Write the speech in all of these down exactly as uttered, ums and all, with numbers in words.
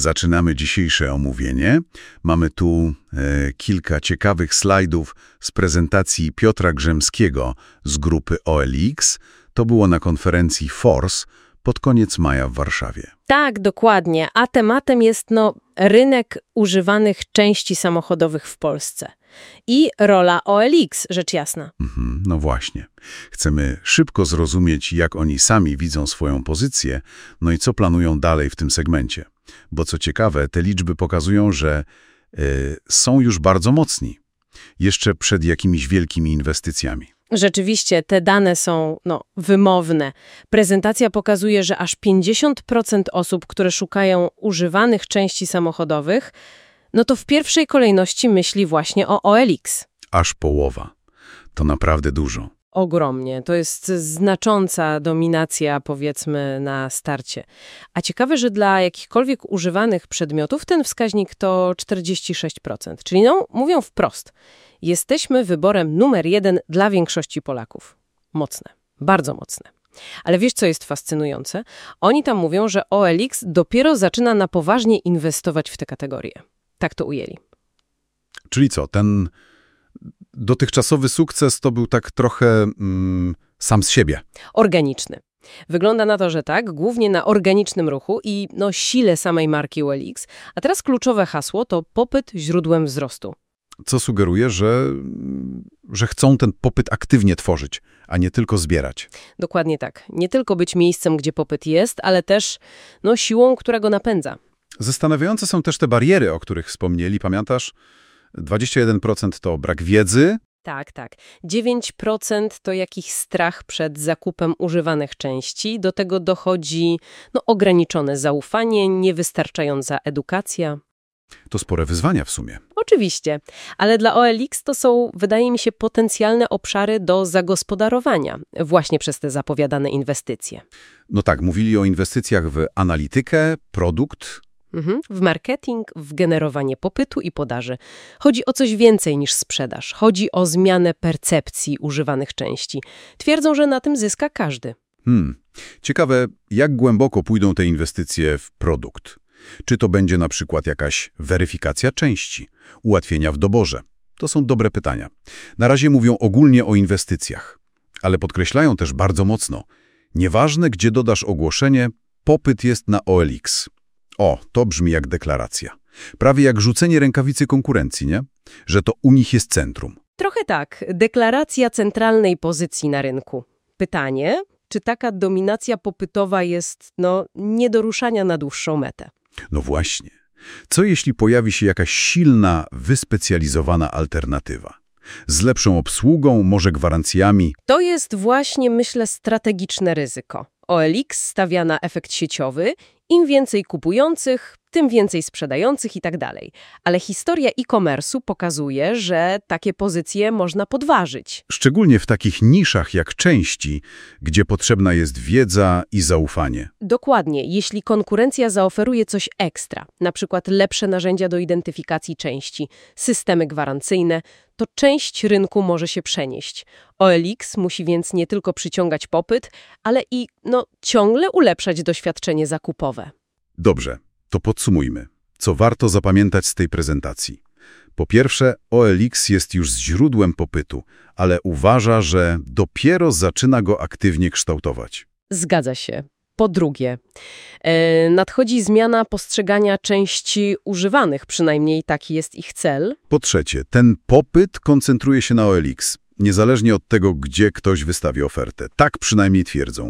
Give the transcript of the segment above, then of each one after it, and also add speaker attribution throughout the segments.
Speaker 1: Zaczynamy dzisiejsze omówienie. Mamy tu e, kilka ciekawych slajdów z prezentacji Piotra Grzemskiego z grupy O L X. To było na konferencji Force pod koniec maja w Warszawie.
Speaker 2: Tak, dokładnie. A tematem jest no, rynek używanych części samochodowych w Polsce. I rola O L X, rzecz jasna.
Speaker 1: Mhm, no właśnie. Chcemy szybko zrozumieć, jak oni sami widzą swoją pozycję, no i co planują dalej w tym segmencie. Bo co ciekawe, te liczby pokazują, że y, są już bardzo mocni. Jeszcze przed jakimiś wielkimi inwestycjami.
Speaker 2: Rzeczywiście, te dane są no, wymowne. Prezentacja pokazuje, że aż pięćdziesiąt procent osób, które szukają używanych części samochodowych, no to w pierwszej kolejności myśli właśnie o O L X.
Speaker 1: Aż połowa. To naprawdę dużo.
Speaker 2: Ogromnie. To jest znacząca dominacja, powiedzmy, na starcie. A ciekawe, że dla jakichkolwiek używanych przedmiotów ten wskaźnik to czterdzieści sześć procent. Czyli no, mówią wprost, jesteśmy wyborem numer jeden dla większości Polaków. Mocne. Bardzo mocne. Ale wiesz, co jest fascynujące? Oni tam mówią, że O L X dopiero zaczyna na poważnie inwestować w tę kategorię. Tak to ujęli.
Speaker 1: Czyli co, ten dotychczasowy sukces to był tak trochę mm, sam z siebie.
Speaker 2: Organiczny. Wygląda na to, że tak, głównie na organicznym ruchu i no, sile samej marki O L X. A teraz kluczowe hasło to popyt źródłem wzrostu.
Speaker 1: Co sugeruje, że, że chcą ten popyt aktywnie tworzyć, a nie tylko zbierać.
Speaker 2: Dokładnie tak. Nie tylko być miejscem, gdzie popyt jest, ale też no, siłą, która go napędza.
Speaker 1: Zastanawiające są też te bariery, o których wspomnieli. Pamiętasz? dwadzieścia jeden procent to brak wiedzy.
Speaker 2: Tak, tak. dziewięć procent to jakiś strach przed zakupem używanych części. Do tego dochodzi no, ograniczone zaufanie, niewystarczająca edukacja.
Speaker 1: To spore wyzwania w sumie.
Speaker 2: Oczywiście, ale dla O L X to są, wydaje mi się, potencjalne obszary do zagospodarowania właśnie przez te zapowiadane inwestycje.
Speaker 1: No tak, mówili o inwestycjach w analitykę, produkt.
Speaker 2: Mhm. W marketing, w generowanie popytu i podaży. Chodzi o coś więcej niż sprzedaż. Chodzi o zmianę percepcji używanych części. Twierdzą, że na tym zyska każdy.
Speaker 1: Hmm. Ciekawe, jak głęboko pójdą te inwestycje w produkt. Czy to będzie na przykład jakaś weryfikacja części, ułatwienia w doborze? To są dobre pytania. Na razie mówią ogólnie o inwestycjach, ale podkreślają też bardzo mocno. Nieważne, gdzie dodasz ogłoszenie, popyt jest na O L X. O, to brzmi jak deklaracja. Prawie jak rzucenie rękawicy konkurencji, nie? Że to u nich jest centrum.
Speaker 2: Trochę tak. Deklaracja centralnej pozycji na rynku. Pytanie, czy taka dominacja popytowa jest, no, nie do ruszania na dłuższą metę?
Speaker 1: No właśnie. Co jeśli pojawi się jakaś silna, wyspecjalizowana alternatywa? Z lepszą obsługą, może gwarancjami?
Speaker 2: To jest właśnie, myślę, strategiczne ryzyko. O L X stawia na efekt sieciowy. Im więcej kupujących, tym więcej sprzedających i tak dalej. Ale historia e-commerce'u pokazuje, że takie pozycje można podważyć.
Speaker 1: Szczególnie w takich niszach jak części, gdzie potrzebna jest wiedza i zaufanie.
Speaker 2: Dokładnie. Jeśli konkurencja zaoferuje coś ekstra, na przykład lepsze narzędzia do identyfikacji części, systemy gwarancyjne, to część rynku może się przenieść. O L X musi więc nie tylko przyciągać popyt, ale i no, ciągle ulepszać doświadczenie zakupowe.
Speaker 1: Dobrze, to podsumujmy. Co warto zapamiętać z tej prezentacji? Po pierwsze, O L X jest już źródłem popytu, ale uważa, że dopiero zaczyna go aktywnie kształtować.
Speaker 2: Zgadza się. Po drugie, e, nadchodzi zmiana postrzegania części używanych, przynajmniej taki jest ich cel.
Speaker 1: Po trzecie, ten popyt koncentruje się na O L X, niezależnie od tego, gdzie ktoś wystawi ofertę. Tak przynajmniej twierdzą.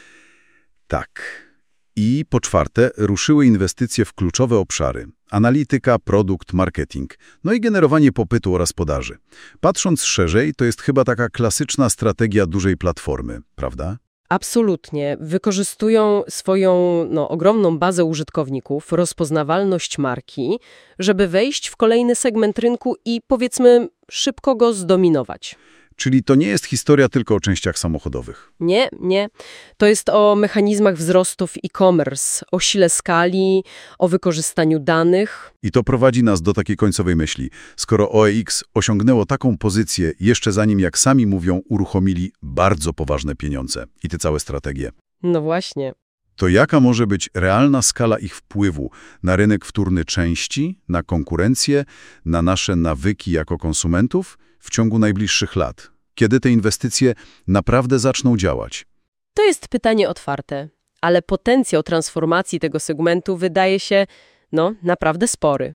Speaker 1: Tak. I po czwarte, ruszyły inwestycje w kluczowe obszary. Analityka, produkt, marketing, no i generowanie popytu oraz podaży. Patrząc szerzej, to jest chyba taka klasyczna strategia dużej platformy, prawda?
Speaker 2: Absolutnie. Wykorzystują swoją no, ogromną bazę użytkowników, rozpoznawalność marki, żeby wejść w kolejny segment rynku i powiedzmy szybko go zdominować.
Speaker 1: Czyli to nie jest historia tylko o częściach samochodowych.
Speaker 2: Nie, nie. To jest o mechanizmach wzrostu w e-commerce, o sile skali, o wykorzystaniu danych.
Speaker 1: I to prowadzi nas do takiej końcowej myśli. Skoro O L X osiągnęło taką pozycję jeszcze zanim, jak sami mówią, uruchomili bardzo poważne pieniądze i te całe strategie.
Speaker 2: No właśnie.
Speaker 1: To jaka może być realna skala ich wpływu na rynek wtórny części, na konkurencję, na nasze nawyki jako konsumentów w ciągu najbliższych lat? Kiedy te inwestycje naprawdę zaczną działać?
Speaker 2: To jest pytanie otwarte, ale potencjał transformacji tego segmentu wydaje się, no, naprawdę spory.